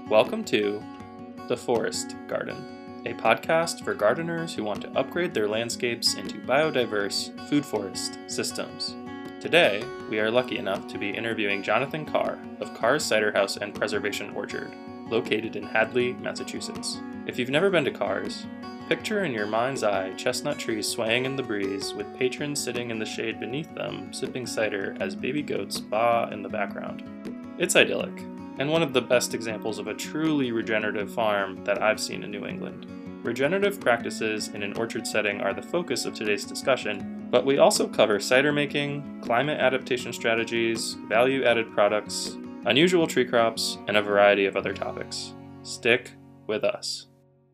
Welcome to The Forest Garden, a podcast for gardeners who want to upgrade their landscapes into biodiverse food forest systems. Today, we are lucky enough to be interviewing Jonathan Carr of Carr's Cider House and Preservation Orchard, located in Hadley, Massachusetts. If you've never been to Carr's, picture in your mind's eye chestnut trees swaying in the breeze with patrons sitting in the shade beneath them, sipping cider as baby goats baa in the background. It's idyllic, and one of the best examples of a truly regenerative farm that I've seen in New England. Regenerative practices in an orchard setting are the focus of today's discussion, but we also cover cider making, climate adaptation strategies, value-added products, unusual tree crops, and a variety of other topics. Stick with us.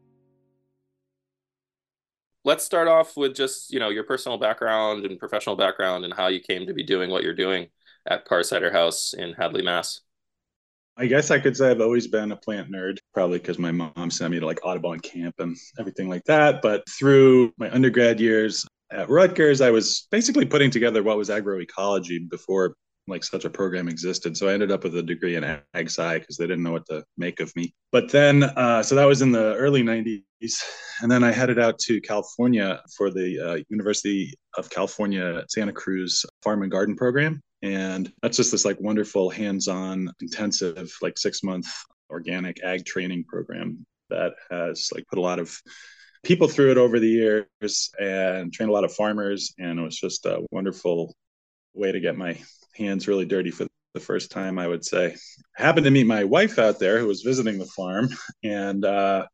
Let's start off with just, your personal background and professional background and how you came to be doing what you're doing at Carr's Cider House in Hadley, Mass. I guess I could say I've always been a plant nerd, probably because my mom sent me to like Audubon camp and everything like that. But through my undergrad years at Rutgers, I was basically putting together what was agroecology before like such a program existed. So I ended up with a degree in ag sci because they didn't know what to make of me. But then, so that was in the early 90s. And then I headed out to California for the University of California, Santa Cruz Farm and Garden program. And that's just this like wonderful hands-on intensive like 6-month organic ag training program that has like put a lot of people through it over the years and trained a lot of farmers. And it was just a wonderful way to get my hands really dirty for the first time, I would say. I happened to meet my wife out there who was visiting the farm, and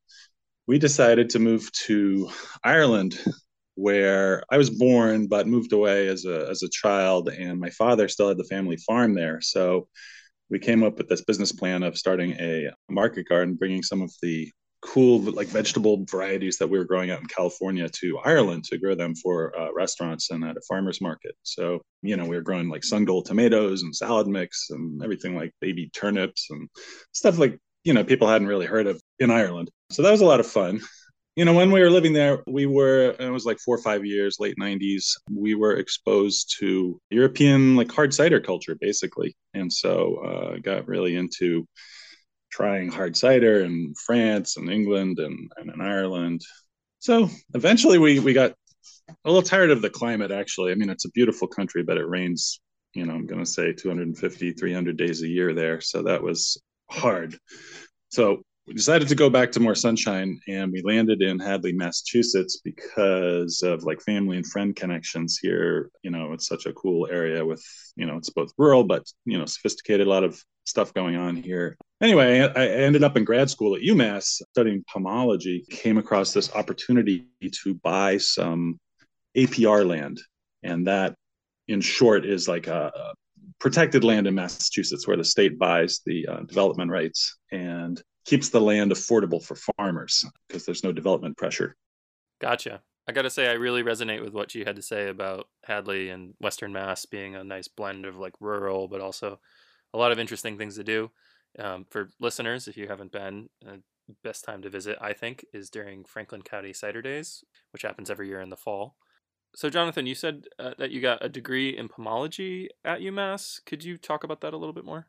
we decided to move to Ireland, where I was born, but moved away as a child, and my father still had the family farm there. So we came up with this business plan of starting a market garden, bringing some of the cool like vegetable varieties that we were growing out in California to Ireland to grow them for restaurants and at a farmer's market. So, we were growing like Sungold tomatoes and salad mix and everything like baby turnips and stuff like, people hadn't really heard of in Ireland. So that was a lot of fun. When we were living there, it was like 4 or 5 years, late 90s, we were exposed to European like hard cider culture, basically. And so got really into trying hard cider in France and England and in Ireland. So eventually we got a little tired of the climate, actually. I mean, it's a beautiful country, but it rains, I'm going to say 250, 300 days a year there. So that was hard. So we decided to go back to more sunshine, and we landed in Hadley, Massachusetts because of like family and friend connections here. It's such a cool area with, it's both rural, but, sophisticated, a lot of stuff going on here. Anyway, I ended up in grad school at UMass studying pomology, came across this opportunity to buy some APR land. And that, in short, is like a protected land in Massachusetts where the state buys the development rights and keeps the land affordable for farmers because there's no development pressure. Gotcha. I got to say, I really resonate with what you had to say about Hadley and Western Mass being a nice blend of like rural, but also a lot of interesting things to do. For listeners, if you haven't been, best time to visit, I think, is during Franklin County Cider Days, which happens every year in the fall. So, Jonathan, you said that you got a degree in pomology at UMass. Could you talk about that a little bit more?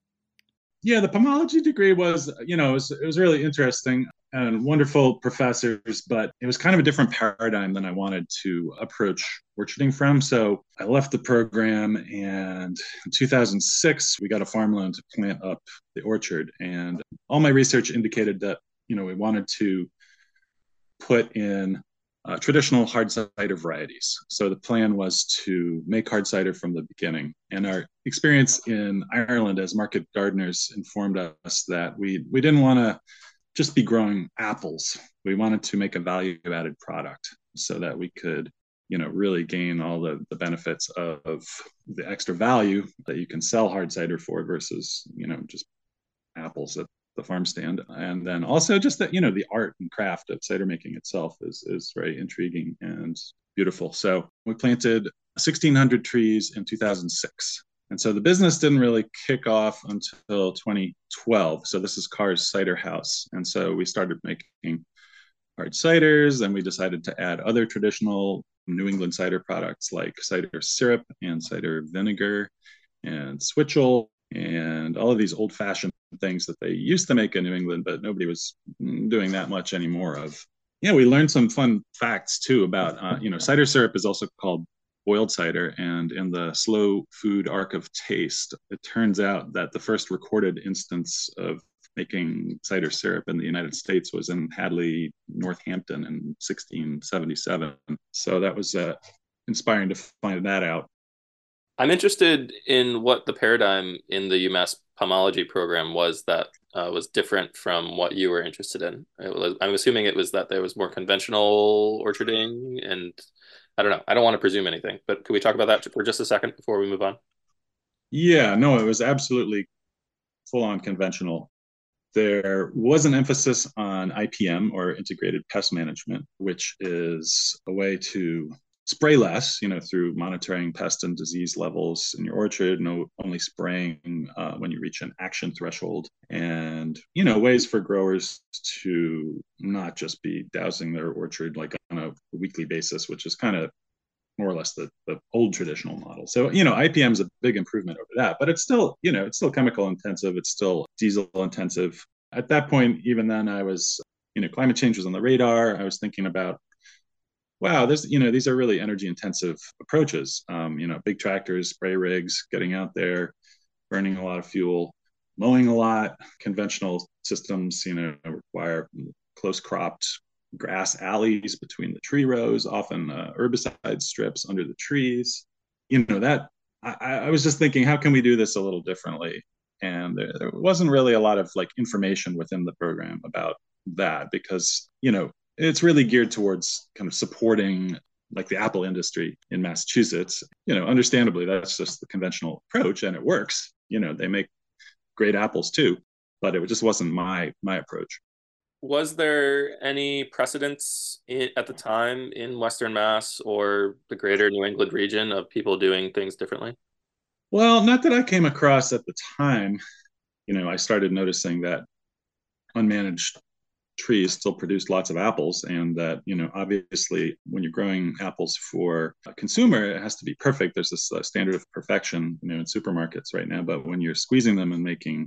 Yeah, the pomology degree was, it was really interesting and wonderful professors, but it was kind of a different paradigm than I wanted to approach orcharding from. So I left the program, and in 2006, we got a farm loan to plant up the orchard. And all my research indicated that, we wanted to put in traditional hard cider varieties. So the plan was to make hard cider from the beginning. And our experience in Ireland as market gardeners informed us that we didn't want to just be growing apples. We wanted to make a value-added product so that we could, really gain all the benefits of the extra value that you can sell hard cider for versus, just apples at the farm stand. And then also just that, the art and craft of cider making itself is very intriguing and beautiful. So we planted 1,600 trees in 2006. And so the business didn't really kick off until 2012. So this is Carr's Cider House. And so we started making hard ciders, and we decided to add other traditional New England cider products like cider syrup and cider vinegar and switchel and all of these old fashioned things that they used to make in New England, but nobody was doing that much anymore of. Yeah, we learned some fun facts too about, cider syrup is also called boiled cider. And in the slow food arc of taste, it turns out that the first recorded instance of making cider syrup in the United States was in Hadley, Northampton in 1677. So that was inspiring to find that out. I'm interested in what the paradigm in the UMass pomology program was that was different from what you were interested in. I'm assuming it was that there was more conventional orcharding, and I don't know. I don't want to presume anything, but could we talk about that for just a second before we move on? Yeah, no, it was absolutely full on conventional. There was an emphasis on IPM, or integrated pest management, which is a way to spray less, through monitoring pest and disease levels in your orchard, no only spraying when you reach an action threshold, and, ways for growers to not just be dousing their orchard like on a weekly basis, which is kind of more or less the old traditional model. So, IPM is a big improvement over that, but it's still chemical intensive. It's still diesel intensive. At that point, even then I was, climate change was on the radar. I was thinking about, wow, these are really energy intensive approaches. Big tractors, spray rigs, getting out there, burning a lot of fuel, mowing a lot. Conventional systems, require close cropped grass alleys between the tree rows, often herbicide strips under the trees. That I was just thinking, how can we do this a little differently? And there wasn't really a lot of like information within the program about that, because it's really geared towards kind of supporting like the apple industry in Massachusetts. Understandably, that's just the conventional approach, and it works. They make great apples too, but it just wasn't my approach. Was there any precedence at the time in Western Mass or the greater New England region of people doing things differently? Well, not that I came across at the time. I started noticing that unmanaged trees still produce lots of apples, and that, obviously when you're growing apples for a consumer, it has to be perfect. There's this standard of perfection, in supermarkets right now, but when you're squeezing them and making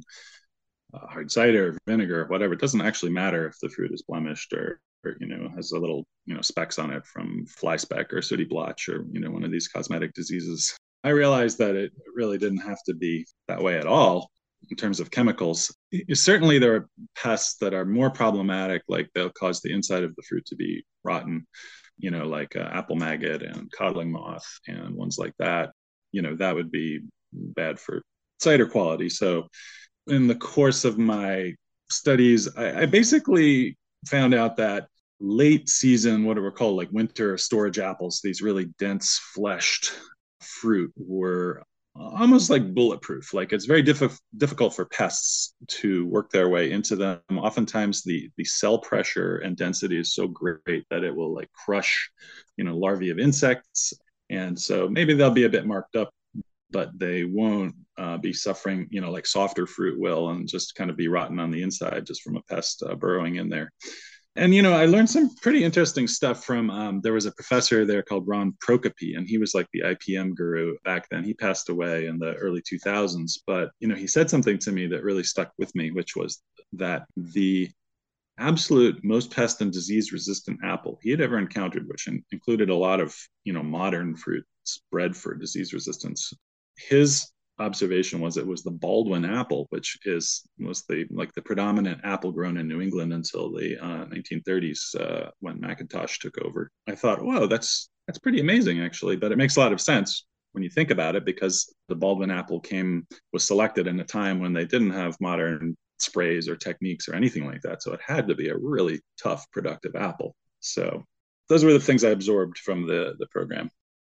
hard cider, vinegar, whatever, it doesn't actually matter if the fruit is blemished, or has a little specks on it from fly speck or sooty blotch, or one of these cosmetic diseases. I realized that it really didn't have to be that way at all in terms of chemicals. Certainly there are pests that are more problematic, like they'll cause the inside of the fruit to be rotten, like apple maggot and codling moth and ones like that. That would be bad for cider quality. So in the course of my studies, I basically found out that late season, what are called like winter storage apples, these really dense fleshed fruit, were almost like bulletproof. Like it's very difficult for pests to work their way into them. Oftentimes the cell pressure and density is so great that it will like crush, larvae of insects. And so maybe they'll be a bit marked up, but they won't be suffering, like softer fruit will, and just kind of be rotten on the inside just from a pest burrowing in there. And, I learned some pretty interesting stuff from, there was a professor there called Ron Prokopi, and he was like the IPM guru back then. He passed away in the early 2000s, but, he said something to me that really stuck with me, which was that the absolute most pest and disease resistant apple he had ever encountered, which included a lot of, modern fruits bred for disease resistance. His observation was it was the Baldwin apple, which was the predominant apple grown in New England until the 1930s, when Macintosh took over. I thought, whoa, that's pretty amazing actually, but it makes a lot of sense when you think about it, because the Baldwin apple was selected in a time when they didn't have modern sprays or techniques or anything like that, so it had to be a really tough, productive apple. So those were the things I absorbed from the program.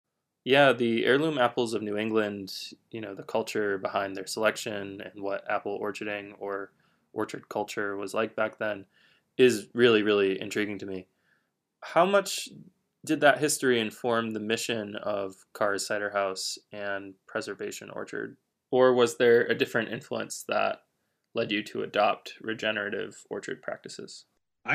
Yeah, the heirloom apples of New England, the culture behind their selection and what apple orcharding or orchard culture was like back then is really, really intriguing to me. How much did that history inform the mission of Carr's Cider House and Preservation Orchard? Or was there a different influence that led you to adopt regenerative orchard practices?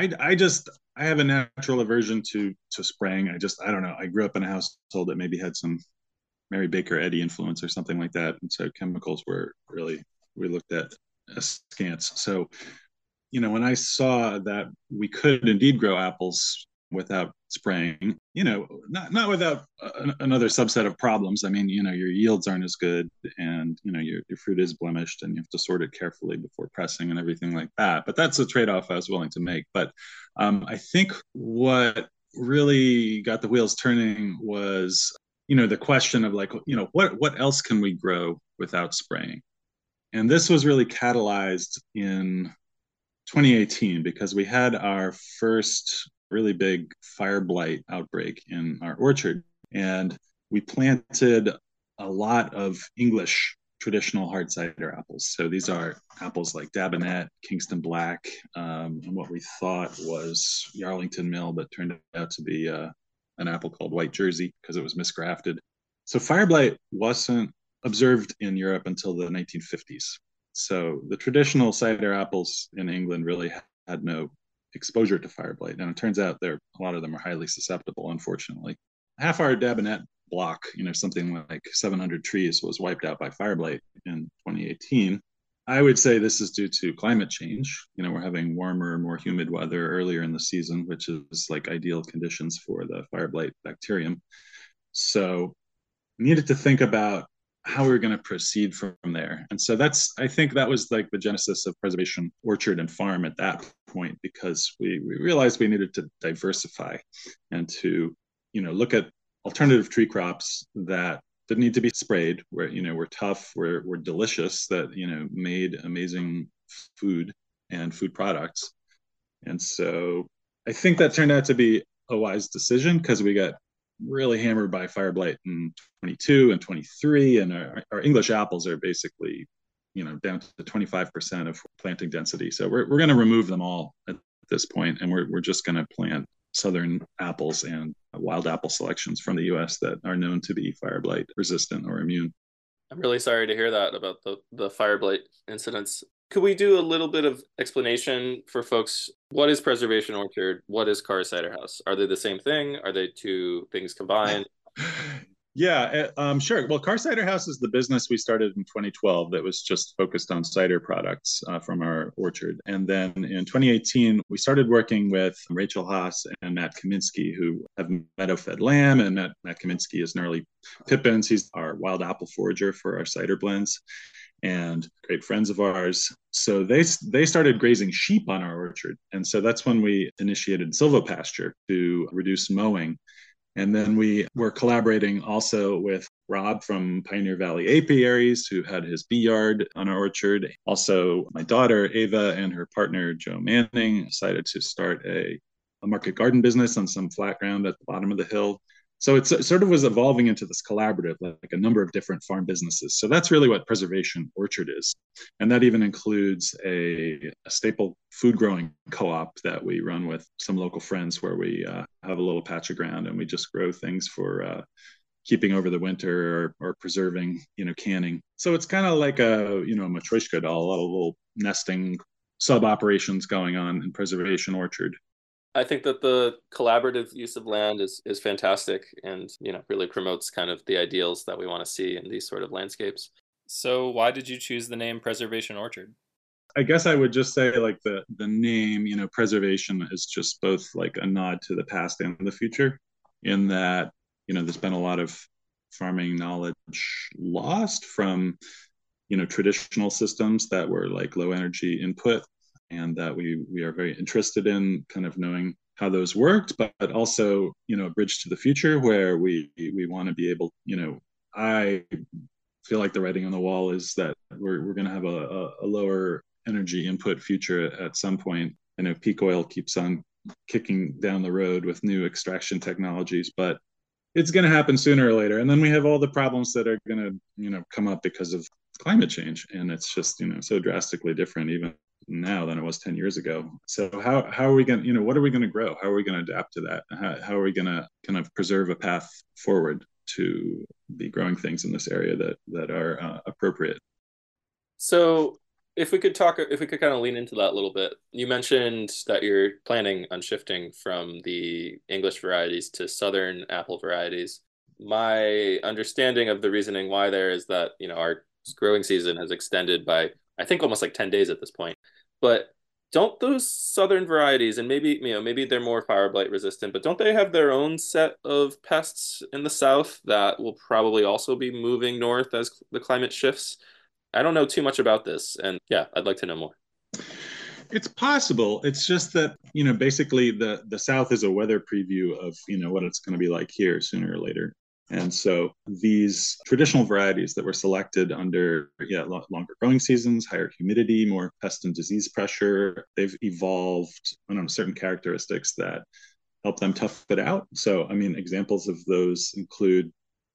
I have a natural aversion to spraying. I don't know. I grew up in a household that maybe had some Mary Baker Eddy influence or something like that. And so chemicals were really, we looked at askance. So, when I saw that we could indeed grow apples without spraying, not without another subset of problems. I mean, your yields aren't as good, and your fruit is blemished, and you have to sort it carefully before pressing and everything like that. But that's a trade-off I was willing to make. But I think what really got the wheels turning was the question of like, what else can we grow without spraying? And this was really catalyzed in 2018 because we had our first really big fire blight outbreak in our orchard. And we planted a lot of English traditional hard cider apples. So these are apples like Dabinett, Kingston Black, and what we thought was Yarlington Mill, but turned out to be an apple called White Jersey because it was misgrafted. So fire blight wasn't observed in Europe until the 1950s. So the traditional cider apples in England really had no exposure to fire blight. And it turns out a lot of them are highly susceptible, unfortunately. Half our Dabinett block, something like 700 trees was wiped out by fire blight in 2018. I would say this is due to climate change. We're having warmer, more humid weather earlier in the season, which is like ideal conditions for the fire blight bacterium. So we needed to think about how we were going to proceed from there. And so I think that was like the genesis of Preservation Orchard and Farm at that point, because we realized we needed to diversify and to, look at alternative tree crops that didn't need to be sprayed, where, were tough, were delicious, that, made amazing food and food products. And so I think that turned out to be a wise decision because we got really hammered by fire blight in 22 and 23, and our English apples are basically down to 25% of planting density. So we're going to remove them all at this point, and we're just going to plant southern apples and wild apple selections from the US that are known to be fire blight resistant or immune. I'm really sorry to hear that about the fire blight incidents. Could we do a little bit of explanation for folks? What is Preservation Orchard? What is Carr Cider House? Are they the same thing? Are they two things combined? Yeah, sure. Well, Carr Cider House is the business we started in 2012 that was just focused on cider products from our orchard. And then in 2018, we started working with Rachel Haas and Matt Kaminsky, who have meadow-fed lamb. And Matt Kaminsky is Gnarly Pippins. He's our wild apple forager for our cider blends and great friends of ours. So they started grazing sheep on our orchard. And so that's when we initiated silvopasture to reduce mowing. And then we were collaborating also with Rob from Pioneer Valley Apiaries, who had his bee yard on our orchard. Also, my daughter, Ava, and her partner, Joe Manning, decided to start a market garden business on some flat ground at the bottom of the hill. So it sort of was evolving into this collaborative, like a number of different farm businesses. So that's really what Preservation Orchard is. And that even includes a staple food growing co-op that we run with some local friends, where we have a little patch of ground and we just grow things for keeping over the winter or preserving, canning. So it's kind of like a Matryoshka doll, a lot of little nesting sub operations going on in Preservation Orchard. I think that the collaborative use of land is fantastic, and really promotes kind of the ideals that we want to see in these sort of landscapes. So why did you choose the name Preservation Orchard? I guess I would just say like the name, preservation is just both like a nod to the past and the future, in that, there's been a lot of farming knowledge lost from, traditional systems that were like low energy input, and that we are very interested in kind of knowing how those worked, but also, a bridge to the future where we want to be able, I feel like the writing on the wall is that we're going to have a lower energy input future at some point. I know peak oil keeps on kicking down the road with new extraction technologies, but it's going to happen sooner or later. And then we have all the problems that are going to, come up because of climate change. And it's just, so drastically different even now than it was 10 years ago. So how are we going to, what are we going to grow? How are we going to adapt to that? How are we going to kind of preserve a path forward to be growing things in this area that are appropriate? So if we could kind of lean into that a little bit. You mentioned that you're planning on shifting from the English varieties to Southern apple varieties. my understanding of the reasoning why there is that, our growing season has extended by, I think, almost like 10 days at this point. But don't those southern varieties, and maybe they're more fire blight resistant, but don't they have their own set of pests in the south that will probably also be moving north as the climate shifts? I don't know too much about this, and yeah, I'd like to know more. It's possible. It's just that, basically the South is a weather preview of, what it's going to be like here sooner or later. And so these traditional varieties that were selected under longer growing seasons, higher humidity, more pest and disease pressure, they've evolved certain characteristics that help them tough it out. So, I mean, examples of those include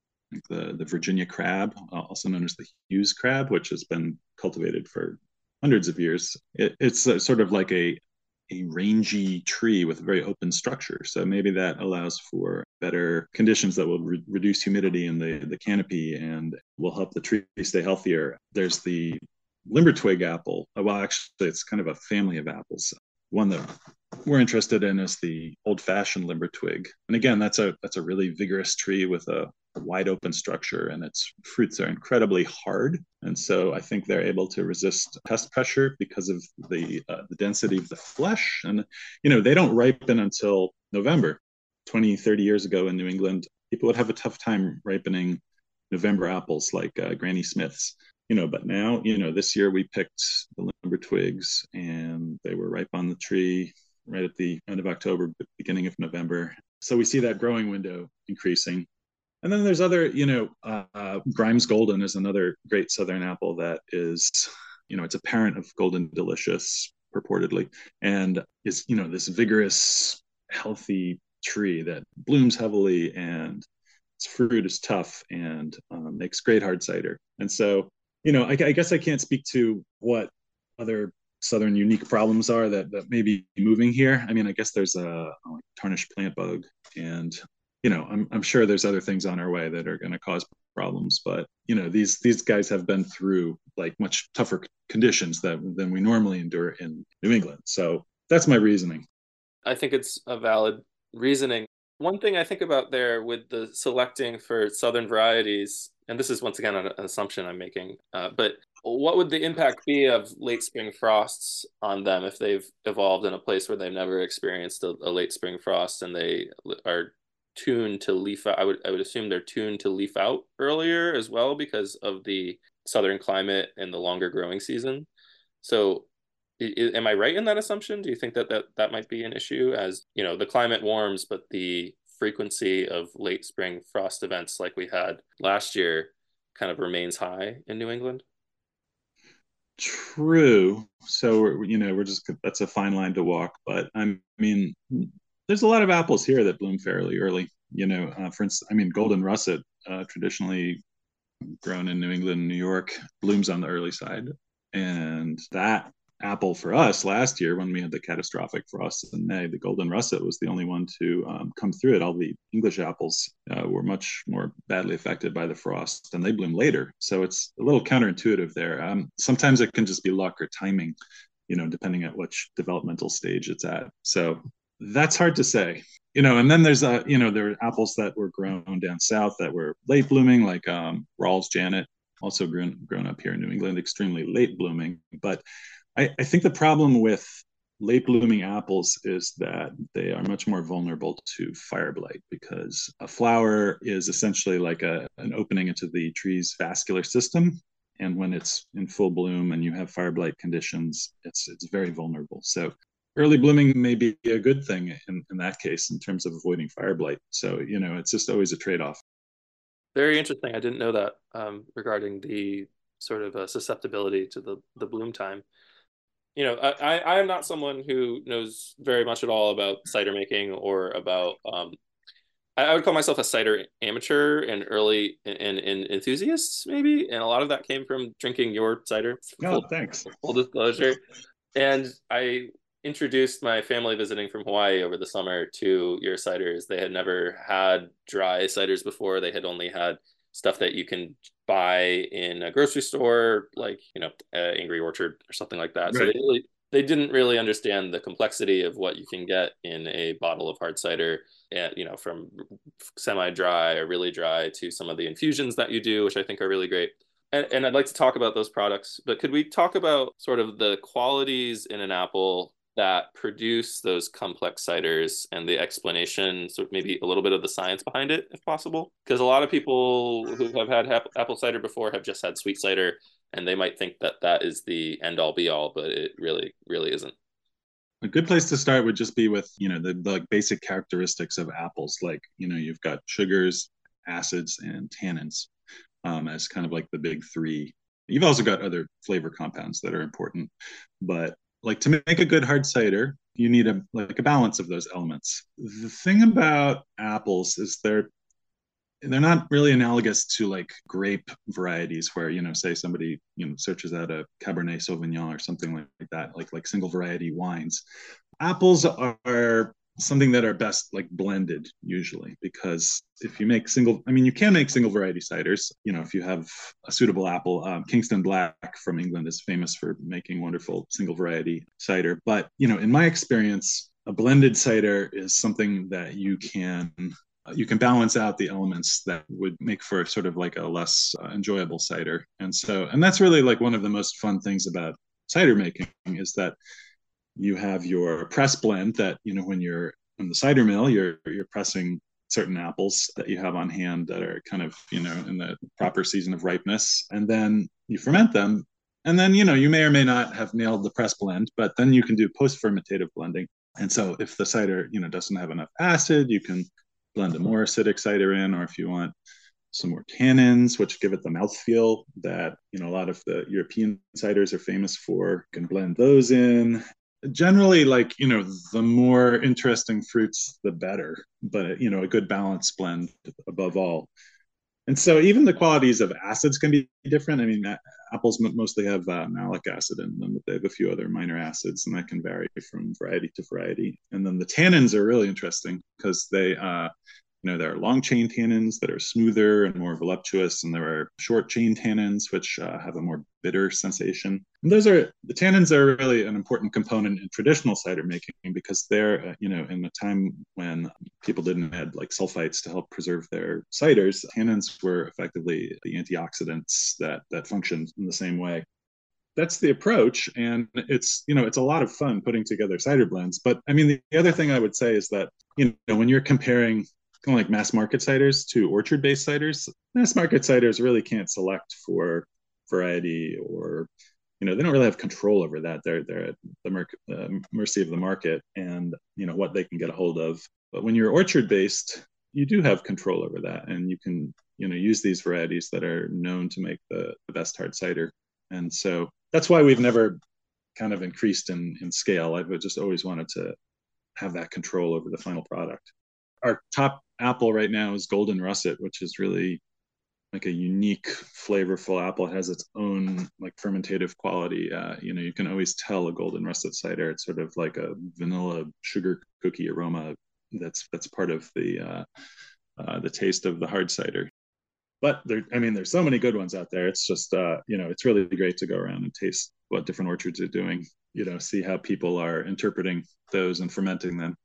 the Virginia crab, also known as the Hughes crab, which has been cultivated for hundreds of years. It's sort of like a rangy tree with a very open structure. So maybe that allows for better conditions that will reduce humidity in the canopy and will help the tree stay healthier. There's the limber twig apple. Well, actually, it's kind of a family of apples. One that we're interested in is the old-fashioned limber twig. And again, that's a really vigorous tree with a wide open structure, and its fruits are incredibly hard. And so I think they're able to resist pest pressure because of the density of the flesh. And, they don't ripen until November. 20, 30 years ago in New England, people would have a tough time ripening November apples like Granny Smith's. But now, this year we picked the limber twigs and they were ripe on the tree right at the end of October, beginning of November. So we see that growing window increasing. And then there's other, Grimes Golden is another great Southern apple that is, it's a parent of Golden Delicious purportedly, and is, this vigorous, healthy tree that blooms heavily and its fruit is tough and makes great hard cider. And so, I guess I can't speak to what other Southern unique problems are that may be moving here. I mean, I guess there's a tarnished plant bug, and I'm sure there's other things on our way that are going to cause problems. But these guys have been through like much tougher conditions than we normally endure in New England. So that's my reasoning. I think it's a valid reasoning. One thing I think about there with the selecting for southern varieties, and this is once again an assumption I'm making, but what would the impact be of late spring frosts on them if they've evolved in a place where they've never experienced a late spring frost and they are tuned to leaf out? I would assume they're tuned to leaf out earlier as well because of the southern climate and the longer growing season. So am I right in that assumption? Do you think that might be an issue as, the climate warms, but the frequency of late spring frost events like we had last year kind of remains high in New England? True. So we're just that's a fine line to walk, but I mean, there's a lot of apples here that bloom fairly early. For instance, I mean, golden russet, traditionally grown in New England, New York, blooms on the early side, and that apple for us last year when we had the catastrophic frosts in May, the golden russet was the only one to come through it. All the English apples were much more badly affected by the frost, and they bloom later. So it's a little counterintuitive there. Sometimes it can just be luck or timing, depending on which developmental stage it's at. So that's hard to say. And then there's there are apples that were grown down south that were late blooming, like Rawls Janet, also grown up here in New England, extremely late blooming. But I think the problem with late blooming apples is that they are much more vulnerable to fire blight because a flower is essentially like an opening into the tree's vascular system. And when it's in full bloom and you have fire blight conditions, it's very vulnerable. So early blooming may be a good thing in that case in terms of avoiding fire blight. So, it's just always a trade-off. Very interesting. I didn't know that regarding the sort of susceptibility to the bloom time. I am not someone who knows very much at all about cider making or about I would call myself a cider amateur and early and enthusiast maybe, and a lot of that came from drinking your cider. No, thanks. Full disclosure, and I introduced my family visiting from Hawaii over the summer to your ciders. They had never had dry ciders before. They had only had stuff that you can buy in a grocery store, like Angry Orchard or something like that. So Right. they didn't really understand the complexity of what you can get in a bottle of hard cider, from semi-dry or really dry to some of the infusions that you do, which I think are really great. And I'd like to talk about those products, but could we talk about sort of the qualities in an apple that produce those complex ciders and the explanation, sort of maybe a little bit of the science behind it, if possible? Because a lot of people who have had apple cider before have just had sweet cider, and they might think that that is the end all be all, but it really, really isn't. A good place to start would just be with, the like basic characteristics of apples. Like, you've got sugars, acids, and tannins as kind of like the big three. You've also got other flavor compounds that are important, but like to make a good hard cider, you need a balance of those elements. The thing about apples is they're not really analogous to like grape varieties where, say somebody, searches out a Cabernet Sauvignon or something like that, like single variety wines. Apples are something that are best like blended usually, because if you make you can make single variety ciders, if you have a suitable apple. Kingston Black from England is famous for making wonderful single variety cider. But, in my experience, a blended cider is something that you can balance out the elements that would make for sort of like a less enjoyable cider. And that's really like one of the most fun things about cider making is that you have your press blend that, when you're in the cider mill, you're pressing certain apples that you have on hand that are kind of, in the proper season of ripeness. And then you ferment them. And then, you may or may not have nailed the press blend, but then you can do post-fermentative blending. And so if the cider, doesn't have enough acid, you can blend a more acidic cider in, or if you want some more tannins, which give it the mouthfeel that, a lot of the European ciders are famous for, you can blend those in. Generally, like, the more interesting fruits, the better, but, a good balanced blend above all. And so even the qualities of acids can be different. I mean, apples mostly have malic acid in them, but they have a few other minor acids, and that can vary from variety to variety. And then the tannins are really interesting because there are long chain tannins that are smoother and more voluptuous, and there are short chain tannins which have a more bitter sensation. And the tannins are really an important component in traditional cider making because they're, in the time when people didn't add like sulfites to help preserve their ciders, tannins were effectively the antioxidants that functioned in the same way. That's the approach, and it's a lot of fun putting together cider blends. But I mean, the other thing I would say is that when you're comparing kind of like mass market ciders to orchard based ciders, mass market ciders really can't select for variety, or they don't really have control over that. They're at the mercy of the market and what they can get a hold of. But when you're orchard based, you do have control over that, and you can use these varieties that are known to make the best hard cider. And so that's why we've never kind of increased in scale. I've just always wanted to have that control over the final product. Our top apple right now is Golden Russet, which is really like a unique, flavorful apple. It has its own like fermentative quality. You can always tell a Golden Russet cider. It's sort of like a vanilla sugar cookie aroma that's part of the taste of the hard cider. But there's so many good ones out there. It's just it's really great to go around and taste what different orchards are doing. See how people are interpreting those and fermenting them.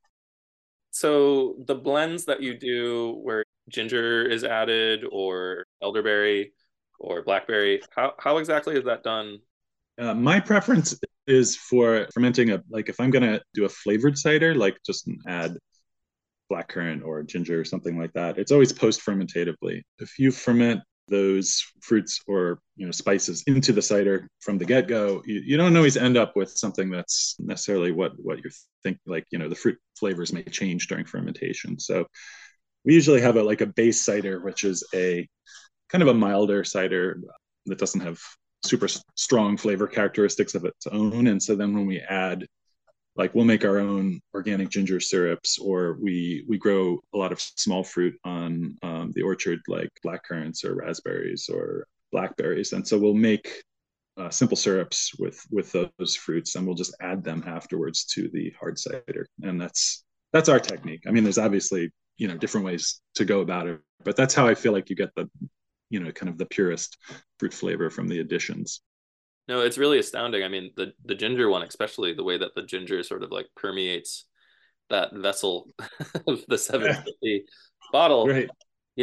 So the blends that you do where ginger is added or elderberry or blackberry, how exactly is that done? My preference is for fermenting if I'm going to do a flavored cider, like just add blackcurrant or ginger or something like that. It's always post-fermentatively. If you ferment those fruits or spices into the cider from the get-go, you don't always end up with something that's necessarily what you think. Like the fruit flavors may change during fermentation. So we usually have a base cider, which is a kind of a milder cider that doesn't have super strong flavor characteristics of its own. And so then when we add, we'll make our own organic ginger syrups, or we grow a lot of small fruit on the orchard, like blackcurrants or raspberries or blackberries. And so we'll make simple syrups with those fruits, and we'll just add them afterwards to the hard cider. And that's our technique. I mean, there's obviously different ways to go about it, but that's how I feel like you get the kind of the purest fruit flavor from the additions. No, it's really astounding. I mean, the ginger one, especially the way that the ginger sort of like permeates that vessel of the 750 bottle, Right.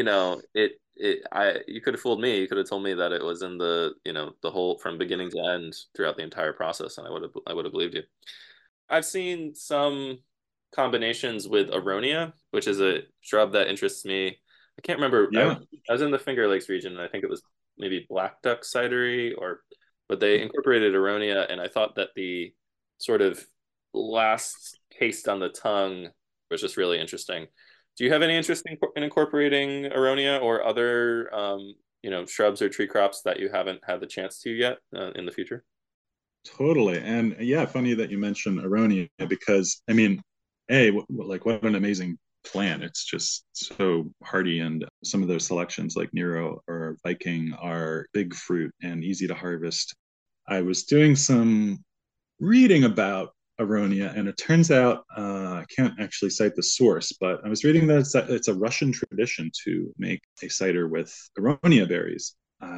you could have fooled me. You could have told me that it was in the whole from beginning to end throughout the entire process, and I would have believed you. I've seen some combinations with Aronia, which is a shrub that interests me. I can't remember. Yeah. I was in the Finger Lakes region, and I think it was maybe Black Duck cidery, but they incorporated Aronia, and I thought that the sort of last taste on the tongue was just really interesting. Do you have any interest in incorporating Aronia or other, shrubs or tree crops that you haven't had the chance to yet in the future? Totally. And yeah, funny that you mentioned Aronia because I mean, like what an amazing plant. It's just so hardy. And some of those selections like Nero or Viking are big fruit and easy to harvest. I was doing some reading about Aronia, and it turns out I can't actually cite the source, but I was reading that it's a Russian tradition to make a cider with Aronia berries.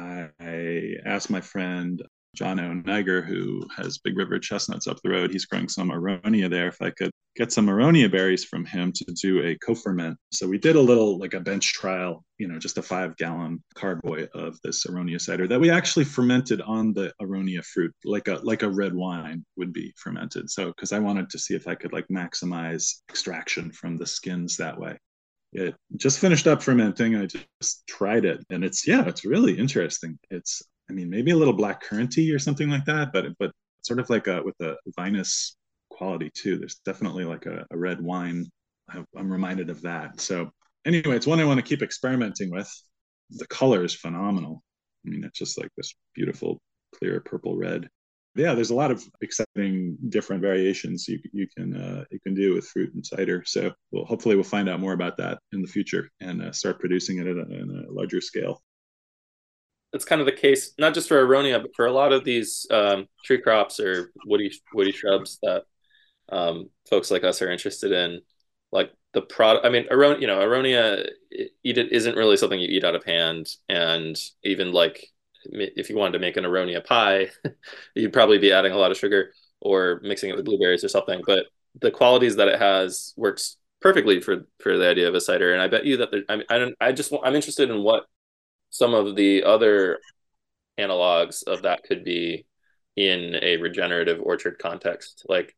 I asked my friend John O'Niger, who has Big River chestnuts up the road. He's growing some Aronia there. If I could get some Aronia berries from him to do a co-ferment. So we did a little like a bench trial, just a 5-gallon carboy of this Aronia cider that we actually fermented on the Aronia fruit, like a red wine would be fermented. So because I wanted to see if I could like maximize extraction from the skins that way. It just finished up fermenting. I just tried it, and it's really interesting. It's, I mean, maybe a little black curranty or something like that, but sort of like with a vinous quality too. There's definitely like a red wine. I'm reminded of that. So anyway, it's one I want to keep experimenting with. The color is phenomenal. I mean, it's just like this beautiful clear purple red. Yeah, there's a lot of exciting different variations you can do with fruit and cider. So hopefully we'll find out more about that in the future and start producing it in a larger scale. That's kind of the case, not just for Aronia, but for a lot of these tree crops or woody shrubs that folks like us are interested in. Like the product, I mean, Aronia, eat it isn't really something you eat out of hand, and even like if you wanted to make an Aronia pie, you'd probably be adding a lot of sugar or mixing it with blueberries or something. But the qualities that it has works perfectly for the idea of a cider. And I bet you that there, I mean, I don't, I just I'm interested in what some of the other analogs of that could be in a regenerative orchard context, like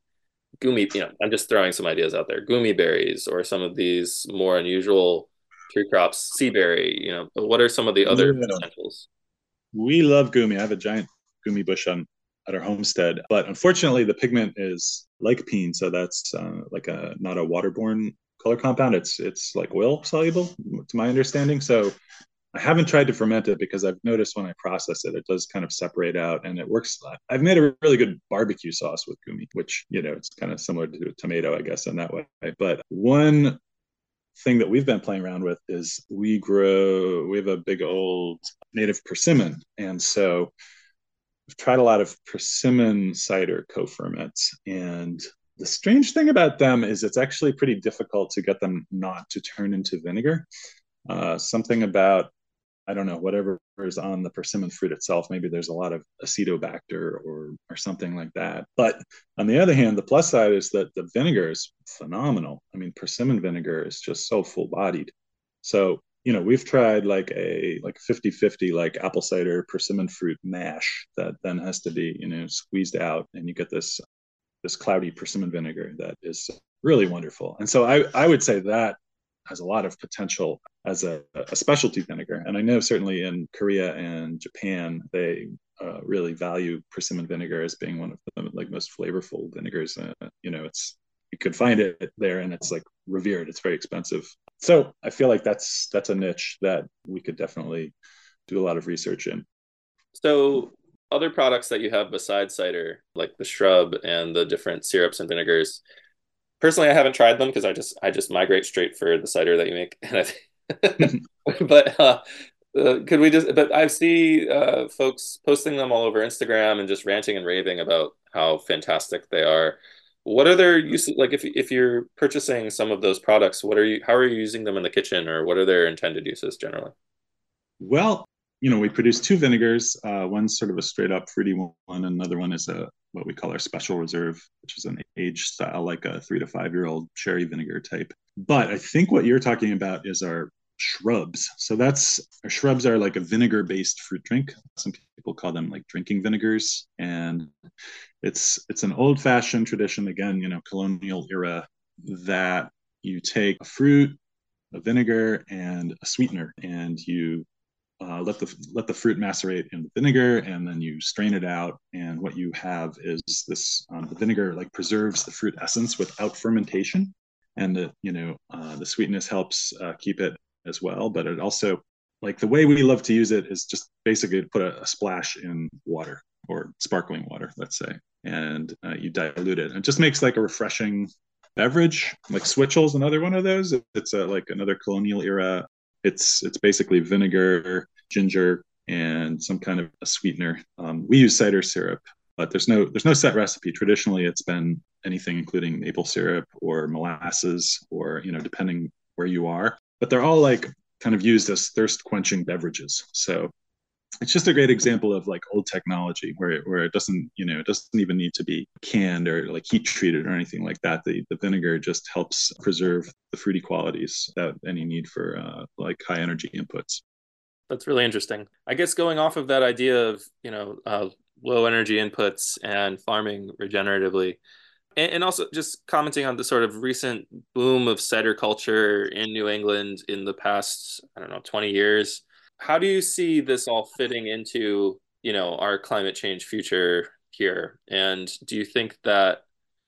I'm just throwing some ideas out there. Gumi berries or some of these more unusual tree crops, sea berry, what are some of the other Yeah. potentials? We love gumi. I have a giant gumi bush on at our homestead, but unfortunately, the pigment is lycopene, so that's like a not a waterborne color compound. It's like oil soluble, to my understanding. So I haven't tried to ferment it because I've noticed when I process it, it does kind of separate out, and it works. I've made a really good barbecue sauce with gumi, which it's kind of similar to a tomato, I guess, in that way. But one thing that we've been playing around with is we have a big old native persimmon, and so we've tried a lot of persimmon cider co-ferments, and the strange thing about them is it's actually pretty difficult to get them not to turn into vinegar. Something about, I don't know, whatever is on the persimmon fruit itself. Maybe there's a lot of acetobacter or something like that. But on the other hand, the plus side is that the vinegar is phenomenal. I mean, persimmon vinegar is just so full bodied. So, we've tried like 50-50 like apple cider persimmon fruit mash that then has to be, squeezed out, and you get this cloudy persimmon vinegar that is really wonderful. And so I would say that has a lot of potential as a specialty vinegar. And I know certainly in Korea and Japan, they really value persimmon vinegar as being one of the like most flavorful vinegars. You could find it there, and it's like revered. It's very expensive. So I feel like that's a niche that we could definitely do a lot of research in. So other products that you have besides cider, like the shrub and the different syrups and vinegars. Personally, I haven't tried them because I just migrate straight for the cider that you make. But could we just? But I see folks posting them all over Instagram and just ranting and raving about how fantastic they are. What are their uses? Like, if you're purchasing some of those products, how are you using them in the kitchen, or what are their intended uses generally? Well, we produce two vinegars. One's sort of a straight up fruity one, and another one is a what we call our special reserve, which is an aged style, like a 3 to 5 year old sherry vinegar type. But I think what you're talking about is our shrubs. So that's our shrubs are like a vinegar based fruit drink. Some people call them like drinking vinegars, and it's an old fashioned tradition, again, colonial era, that you take a fruit, a vinegar, and a sweetener, and you let the fruit macerate in the vinegar, and then you strain it out. And what you have is this: the vinegar like preserves the fruit essence without fermentation, and the sweetness helps keep it as well. But it also, like, the way we love to use it is just basically to put a splash in water or sparkling water, let's say, and you dilute it. It just makes like a refreshing beverage. Like Switchel's another one of those. It's like another colonial era. It's basically vinegar, ginger, and some kind of a sweetener. We use cider syrup, but there's no set recipe. Traditionally, it's been anything including maple syrup or molasses, or depending where you are. But they're all like kind of used as thirst quenching beverages. So it's just a great example of like old technology where it doesn't even need to be canned or like heat treated or anything like that. The vinegar just helps preserve the fruity qualities without any need for like high energy inputs. That's really interesting. I guess going off of that idea of, low energy inputs and farming regeneratively, and also just commenting on the sort of recent boom of cider culture in New England in the past, I don't know, 20 years. How do you see this all fitting into, our climate change future here? And do you think that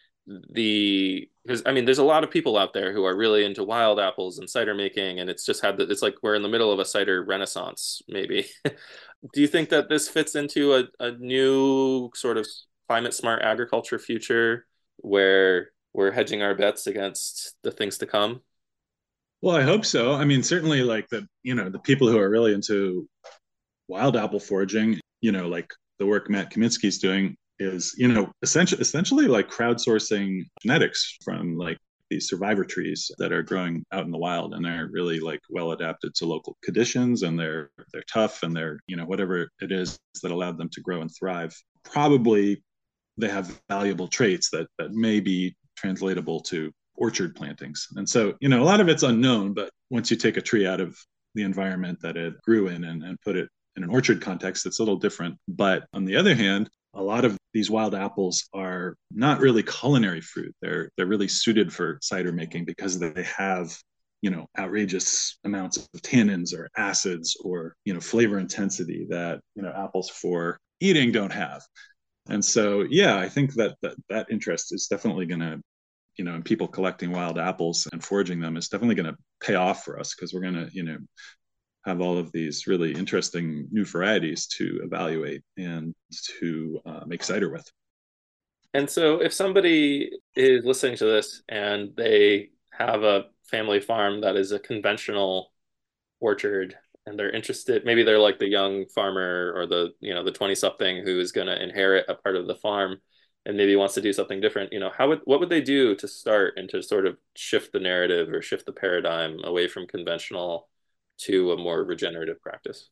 because I mean, there's a lot of people out there who are really into wild apples and cider making, and it's like we're in the middle of a cider renaissance, maybe. Do you think that this fits into a new sort of climate smart agriculture future where we're hedging our bets against the things to come? Well, I hope so. I mean, certainly like the people who are really into wild apple foraging, like the work Matt Kaminsky's doing is, essentially like crowdsourcing genetics from like these survivor trees that are growing out in the wild, and they're really like well adapted to local conditions, and they're tough, and they're, whatever it is that allowed them to grow and thrive. Probably they have valuable traits that may be translatable to orchard plantings. And so, a lot of it's unknown, but once you take a tree out of the environment that it grew in and put it in an orchard context, it's a little different. But on the other hand, a lot of these wild apples are not really culinary fruit. They're really suited for cider making because they have, outrageous amounts of tannins or acids or, flavor intensity that, apples for eating don't have. And so, yeah, I think that interest is definitely going to, and people collecting wild apples and foraging them is definitely going to pay off for us, because we're going to, have all of these really interesting new varieties to evaluate and to make cider with. And so if somebody is listening to this and they have a family farm that is a conventional orchard, and they're interested, maybe they're like the young farmer or the 20 something who is going to inherit a part of the farm and maybe wants to do something different, what would they do to start and to sort of shift the narrative or shift the paradigm away from conventional to a more regenerative practice?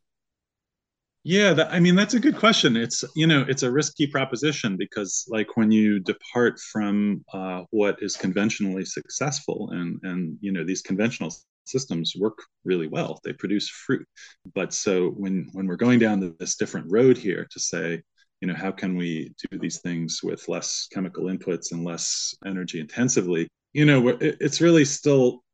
Yeah, I mean, that's a good question. It's a risky proposition, because like when you depart from what is conventionally successful, and these conventional systems work really well, they produce fruit. But so when we're going down this different road here to say, how can we do these things with less chemical inputs and less energy intensively? It's really still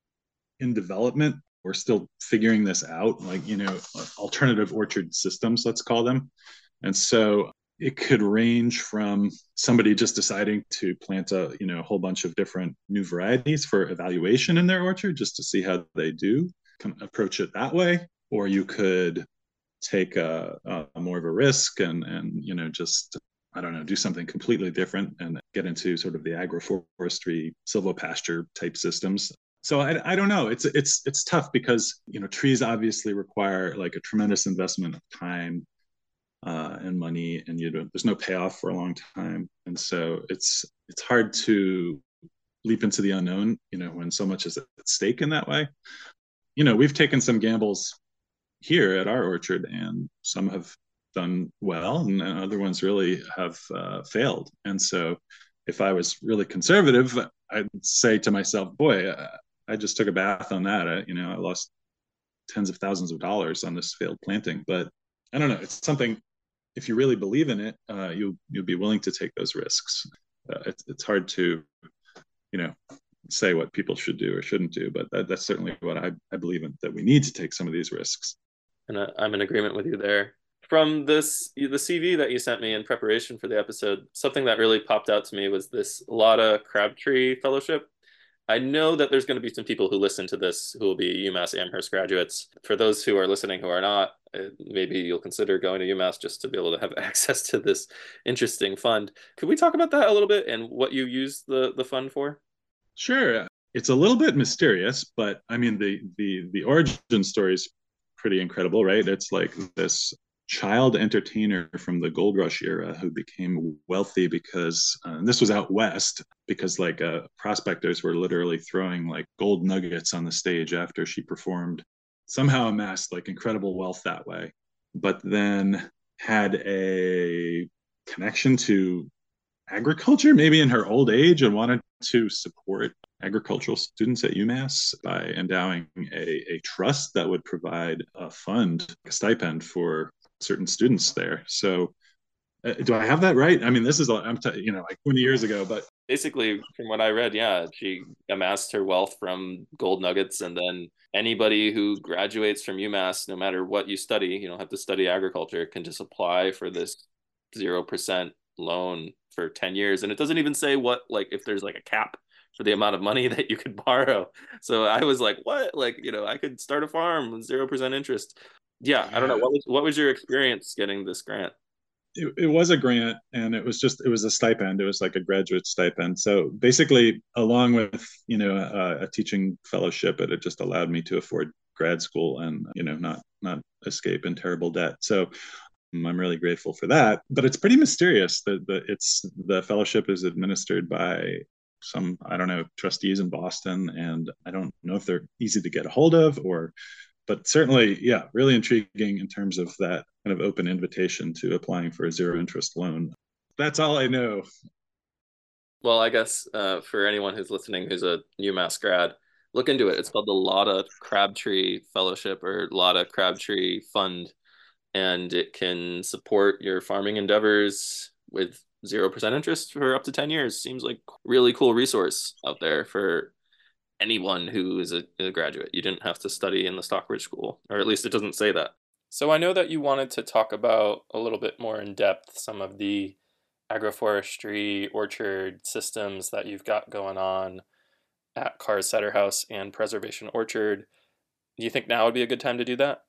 in development. We're still figuring this out, like, alternative orchard systems, let's call them. And so it could range from somebody just deciding to plant a whole bunch of different new varieties for evaluation in their orchard just to see how they do, can approach it that way. Or you could take a more of a risk and just, I don't know, do something completely different and get into sort of the agroforestry silvopasture type systems. So I don't know. It's tough because trees obviously require like a tremendous investment of time and money, and there's no payoff for a long time, and so it's hard to leap into the unknown when so much is at stake in that way. We've taken some gambles here at our orchard, and some have done well, and other ones really have failed. And so, if I was really conservative, I'd say to myself, "Boy, I just took a bath on that. I lost tens of thousands of dollars on this failed planting." But I don't know. It's something. If you really believe in it, you'll be willing to take those risks. It's hard to, you know, say what people should do or shouldn't do, but that's certainly what I believe in, that we need to take some of these risks. And I'm in agreement with you there. From the CV that you sent me in preparation for the episode, something that really popped out to me was this Lotta Crabtree Fellowship. I know that there's going to be some people who listen to this who will be UMass Amherst graduates. For those who are listening who are not, maybe you'll consider going to UMass just to be able to have access to this interesting fund. Could we talk about that a little bit and what you use the fund for? Sure. It's a little bit mysterious, but I mean the origin story is pretty incredible, right? It's like this child entertainer from the gold rush era who became wealthy because this was out west, because like prospectors were literally throwing like gold nuggets on the stage after she performed, somehow amassed like incredible wealth that way, but then had a connection to agriculture maybe in her old age, and wanted to support agricultural students at UMass by endowing a trust that would provide a fund, a stipend for certain students there. So, do I have that right? I mean, this is like 20 years ago, but Basically, from what I read, yeah, she amassed her wealth from gold nuggets, and then anybody who graduates from UMass, no matter what you study, you don't have to study agriculture, can just apply for this 0% loan for 10 years. And it doesn't even say what, like, if there's like a cap for the amount of money that you could borrow. So I was like, what? Like, I could start a farm with 0% interest. Yeah, I don't know. yeah, What was your experience getting this grant? it was a grant, and it was a stipend. It was like a graduate stipend. So basically, along with a teaching fellowship, it just allowed me to afford grad school and not escape in terrible debt. So I'm really grateful for that. But it's pretty mysterious that the fellowship is administered by some, I don't know, trustees in Boston, and I don't know if they're easy to get a hold of, or but certainly, yeah, really intriguing in terms of that kind of open invitation to applying for a zero interest loan. That's all I know. Well, I guess for anyone who's listening who's a UMass grad, look into it. It's called the Lotta Crabtree Fellowship or Lotta Crabtree Fund, and it can support your farming endeavors with 0% interest for up to 10 years. Seems like really cool resource out there for anyone who is a graduate. You didn't have to study in the Stockbridge School, or at least it doesn't say that. So I know that you wanted to talk about a little bit more in depth some of the agroforestry orchard systems that you've got going on at Carr's Cider House and Preservation Orchard. Do you think now would be a good time to do that?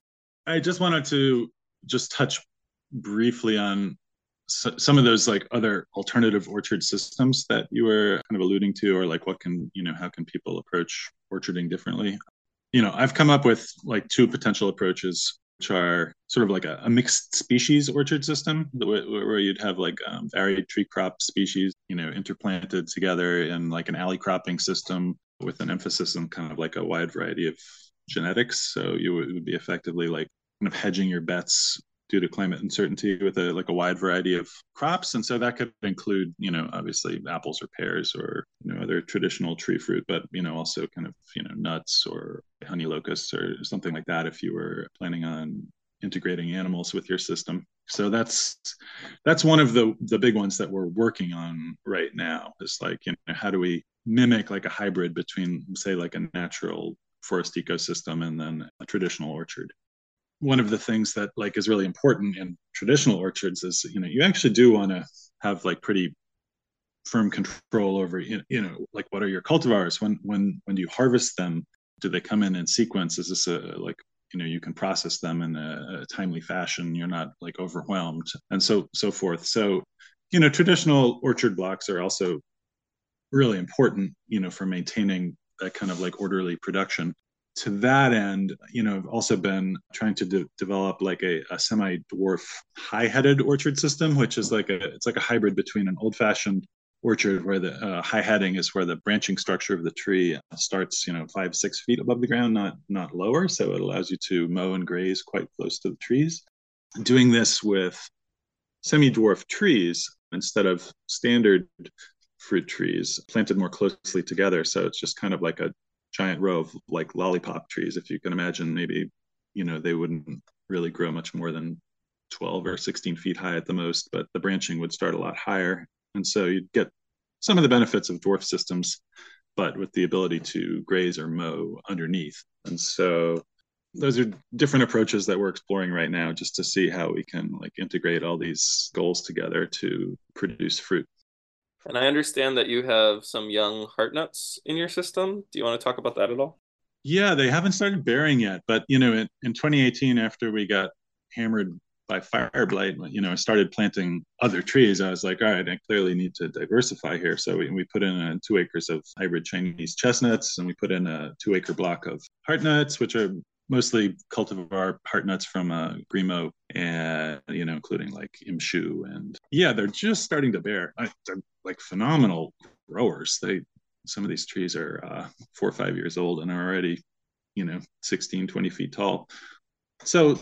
I just wanted to just touch briefly on some of those like other alternative orchard systems that you were kind of alluding to, or like how can people approach orcharding differently? I've come up with like two potential approaches, which are sort of like a mixed species orchard system where you'd have like varied tree crop species, interplanted together in like an alley cropping system with an emphasis on kind of like a wide variety of genetics. So it would be effectively like kind of hedging your bets due to climate uncertainty with a wide variety of crops. And so that could include, obviously apples or pears or, other traditional tree fruit, but, also kind of, nuts or honey locusts or something like that if you were planning on integrating animals with your system. So that's one of the big ones that we're working on right now, is like, how do we mimic like a hybrid between, say, like a natural forest ecosystem and then a traditional orchard. One of the things that like is really important in traditional orchards is you actually do want to have like pretty firm control over like what are your cultivars, when do you harvest them, do they come in sequence, is this a like you can process them in a timely fashion, you're not like overwhelmed, and so forth. So traditional orchard blocks are also really important for maintaining that kind of like orderly production. To that end, I've also been trying to develop like a semi-dwarf high-headed orchard system, which is it's like a hybrid between an old-fashioned orchard where the high heading is where the branching structure of the tree starts, 5, 6 feet above the ground, not lower. So it allows you to mow and graze quite close to the trees. Doing this with semi-dwarf trees instead of standard fruit trees planted more closely together. So it's just kind of like a giant row of like lollipop trees. If you can imagine, maybe, they wouldn't really grow much more than 12 or 16 feet high at the most, but the branching would start a lot higher. And so you'd get some of the benefits of dwarf systems, but with the ability to graze or mow underneath. And so those are different approaches that we're exploring right now just to see how we can like integrate all these goals together to produce fruit. And I understand that you have some young heart nuts in your system. Do you want to talk about that at all? Yeah, they haven't started bearing yet, but in 2018, after we got hammered by fire blight, I started planting other trees. I was like, all right, I clearly need to diversify here. So we put in 2 acres of hybrid Chinese chestnuts, and we put in a 2 acre block of heart nuts, which are mostly cultivar heart nuts from Grimo, and including like Imshu, and yeah, they're just starting to bear. They're like phenomenal growers. Some of these trees are 4 or 5 years old and are already 16, 20 feet tall. So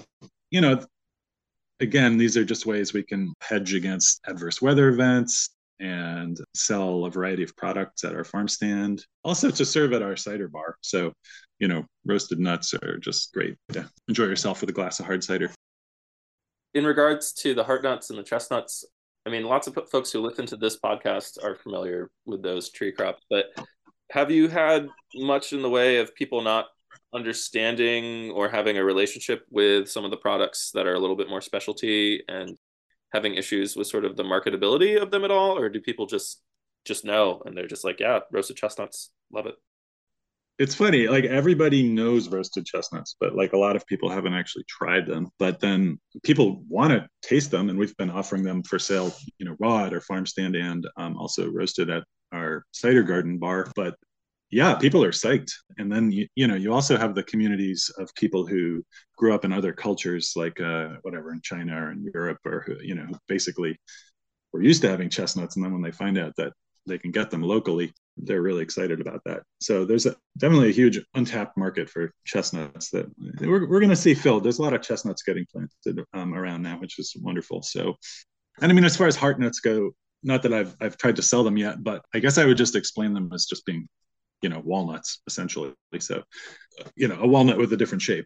again, these are just ways we can hedge against adverse weather events and sell a variety of products at our farm stand. Also to serve at our cider bar. So, roasted nuts are just great. Yeah. Enjoy yourself with a glass of hard cider. In regards to the heart nuts and the chestnuts, I mean, lots of folks who listen to this podcast are familiar with those tree crops, but have you had much in the way of people not understanding or having a relationship with some of the products that are a little bit more specialty and having issues with sort of the marketability of them at all? Or do people just know and they're just like, yeah, roasted chestnuts, love it? It's funny, like everybody knows roasted chestnuts, but like a lot of people haven't actually tried them. But then people want to taste them, and we've been offering them for sale, raw at our farm stand and also roasted at our cider garden bar. But yeah, people are psyched. And then you also have the communities of people who grew up in other cultures, like whatever in China or in Europe, or who basically were used to having chestnuts, and then when they find out that they can get them locally, they're really excited about that. So there's definitely a huge untapped market for chestnuts that we're going to see filled. There's a lot of chestnuts getting planted around now, which is wonderful. So, and I mean, as far as heart nuts go, not that I've tried to sell them yet, but I guess I would just explain them as just being, walnuts essentially. So, a walnut with a different shape.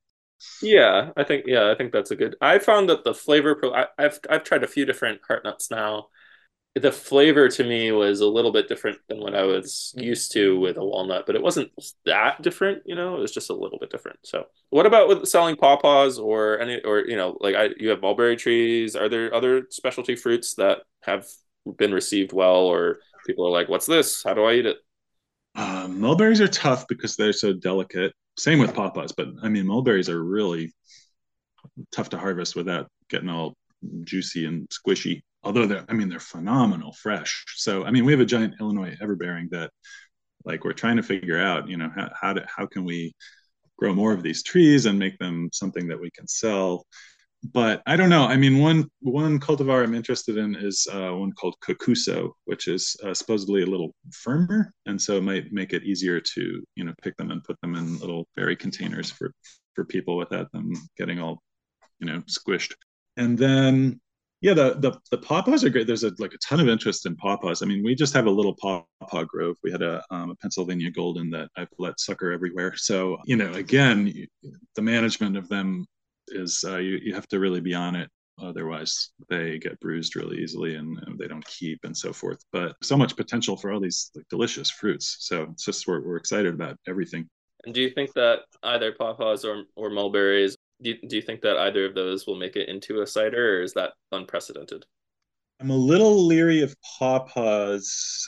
I think that's a good. I found that the flavor I've tried a few different heart nuts now. The flavor to me was a little bit different than what I was used to with a walnut, but it wasn't that different, it was just a little bit different. So what about with selling pawpaws or like you have mulberry trees? Are there other specialty fruits that have been received well, or people are like, what's this? How do I eat it? Mulberries are tough because they're so delicate. Same with pawpaws, but I mean, mulberries are really tough to harvest without getting all juicy and squishy. Although they're phenomenal fresh. So I mean, we have a giant Illinois everbearing that, like, we're trying to figure out, how can we grow more of these trees and make them something that we can sell. But I don't know. I mean, one cultivar I'm interested in is one called Kokuso, which is supposedly a little firmer, and so it might make it easier to pick them and put them in little berry containers for people without them getting all squished. And then yeah, the pawpaws are great. There's a ton of interest in pawpaws. I mean, we just have a little pawpaw grove. We had a Pennsylvania golden that I've let sucker everywhere. So again, the management of them is you have to really be on it. Otherwise, they get bruised really easily and they don't keep and so forth. But so much potential for all these delicious fruits. So it's just we're excited about everything. And do you think that either pawpaws or mulberries, do you think that either of those will make it into a cider, or is that unprecedented? I'm a little leery of pawpaws.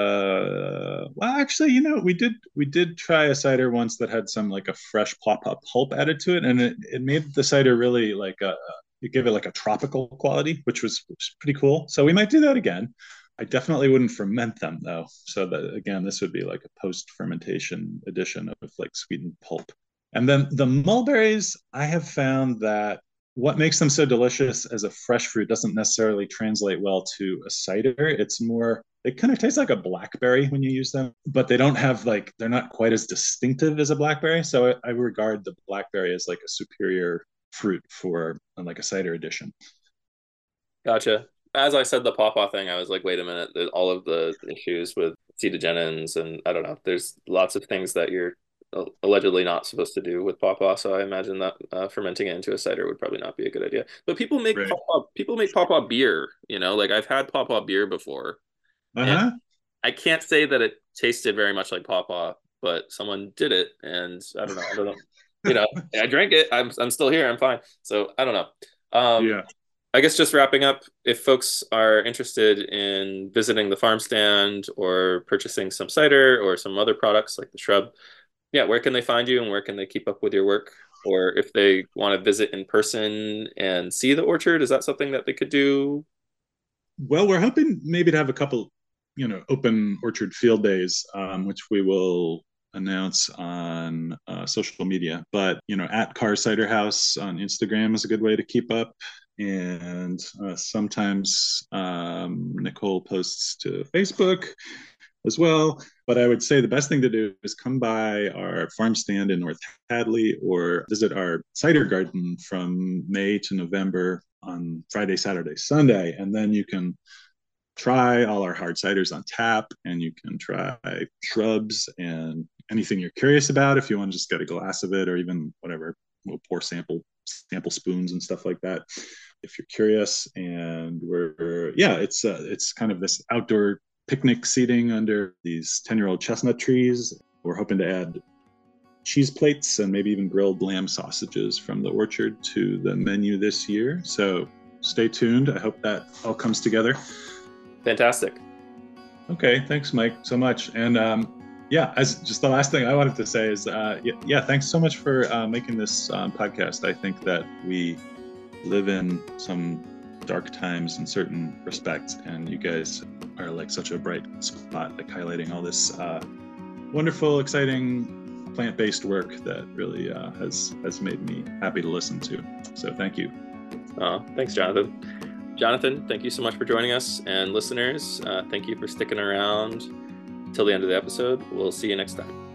Well, actually, we did try a cider once that had some like a fresh pawpaw pulp added to it, and it made the cider really like it gave it like a tropical quality, which was pretty cool. So we might do that again. I definitely wouldn't ferment them though. So that again, this would be like a post fermentation addition of like sweetened pulp. And then the mulberries, I have found that what makes them so delicious as a fresh fruit doesn't necessarily translate well to a cider. It's more They kind of taste like a blackberry when you use them, but they don't have like, they're not quite as distinctive as a blackberry. So I regard the blackberry as like a superior fruit for like a cider edition. Gotcha. As I said the pawpaw thing, I was like, wait a minute, all of the issues with cetogenins and I don't know, there's lots of things that you're allegedly not supposed to do with pawpaw. So I imagine that fermenting it into a cider would probably not be a good idea. But Right. people make pawpaw beer, you know, like I've had pawpaw beer before, and Uh-huh. I can't say that it tasted very much like pawpaw, but someone did it, and I don't know, you know, I drank it. I'm still here. I'm fine. So I don't know. Um, Yeah. I guess just wrapping up, if folks are interested in visiting the farm stand or purchasing some cider or some other products like the shrub, yeah, where can they find you and where can they keep up with your work? Or if they want to visit in person and see the orchard, is that something that they could do? Well, we're hoping maybe to have a couple, open orchard field days, which we will announce on social media. But at Car Cider House on Instagram is a good way to keep up. And sometimes Nicole posts to Facebook as well. But I would say the best thing to do is come by our farm stand in North Hadley or visit our cider garden from May to November on Friday, Saturday, Sunday. And then you can try all our hard ciders on tap and you can try shrubs and anything you're curious about if you want to just get a glass of it or even whatever. We'll pour sample spoons and stuff like that if you're curious. And it's kind of this outdoor picnic seating under these 10-year-old chestnut trees. We're hoping to add cheese plates and maybe even grilled lamb sausages from the orchard to the menu this year. So stay tuned. I hope that all comes together. Fantastic. Okay, thanks, Mike, so much. And as just the last thing I wanted to say is, thanks so much for making this podcast. I think that we live in some dark times in certain respects, and you guys are like such a bright spot, like highlighting all this wonderful, exciting plant-based work that really has made me happy to listen to. So thank you. Thanks, Jonathan. Jonathan, thank you so much for joining us. And listeners, thank you for sticking around till the end of the episode. We'll see you next time.